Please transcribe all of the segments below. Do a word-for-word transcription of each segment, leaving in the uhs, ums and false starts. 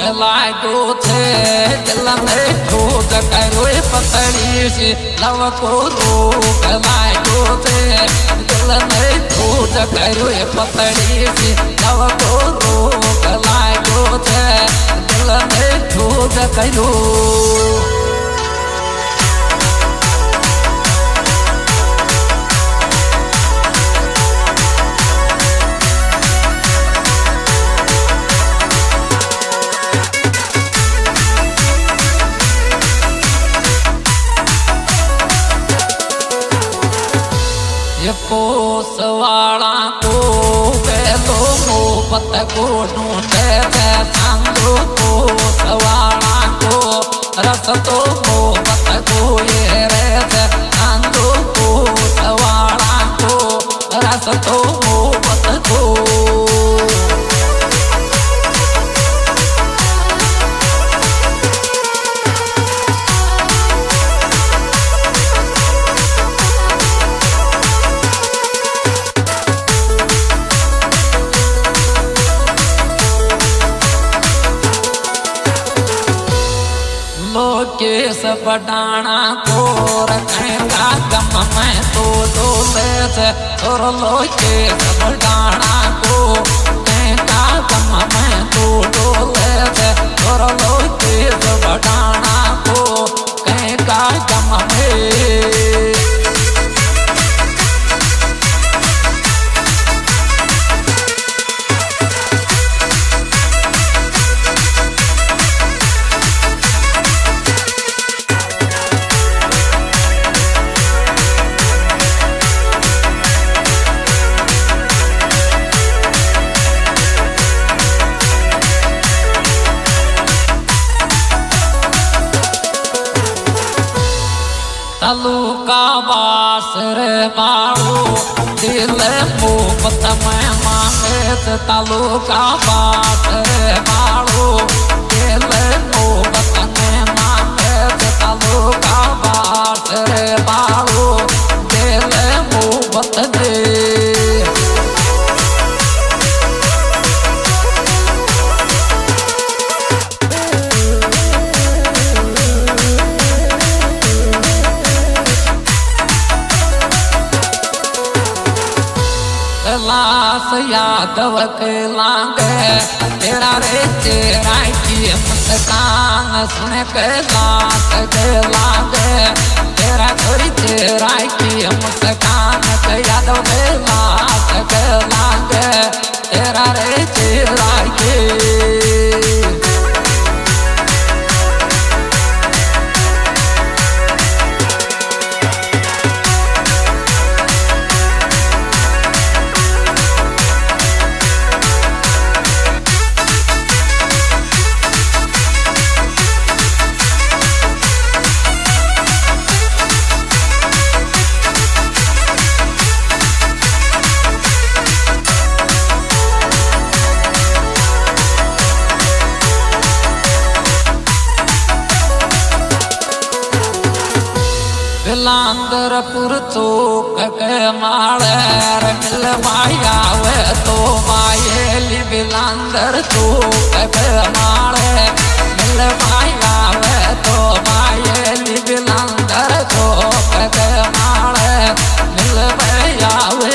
लागो थे दिल में खोज करो पतली सी लव को रोक लागो थे दिल में खोज करो पतली सी लव को रोक लागो थे दिल में खोज करो ये पोसवाड़ा को बेलो मोहब्बत को ढूंढे थे सांगो पोसवाड़ा को रस तो मोहब्बत को ये रे थे सांगो पोसवाड़ा को रस तो मोहब्बत को केस बडाना को रखेगा गम में तो डोले से और लो केस बडाना को रखेगा गम में तो डोले से और लो केस बडाना को कहेगा गम में तलू का बास रे मारो दिल मोहब्बत में मांगे थे तलू का बास रे मारो दिल मोहब्बत में मांगे थे तलू का बास रे मारो दिल मोहब्बत में लाश यादव के लागे तेरा रे तेरा की मुस्कान सुन के लाश के लागे तेरा थोड़ी तेरा की मुस्कान के यादव के लाश के लागे तेरा रे तेरा की बिलांदरपुर चौक के मारे मिल माया वे तो मायेली बिलांदर चौक के मारे मिल माया वे तो मायेली बिलांदर चौक के मारे मिल माया वे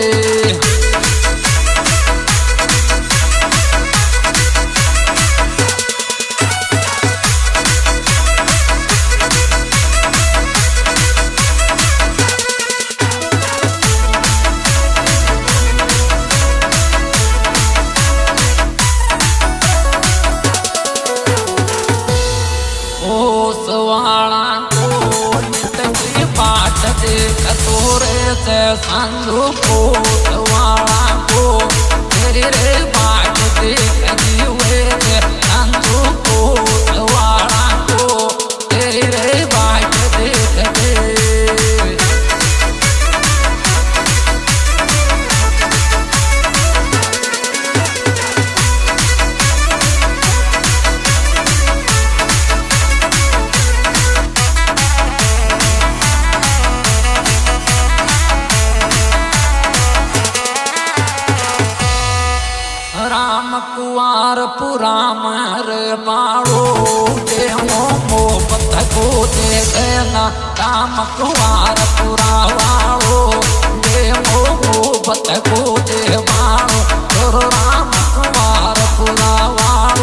से संगो पोतवाड़ा को तेरे रे बाट देख हुए संगो पोतवाड़ा को तेरे रे बाट देख कुआर पुरा मारे बाड़ो देवो मोहब्बत को दे देना काम कुआर पुरा वाड़ो देवो मोहब्बत को दे बाड़ो राम कुआर पुरा वाड़ो।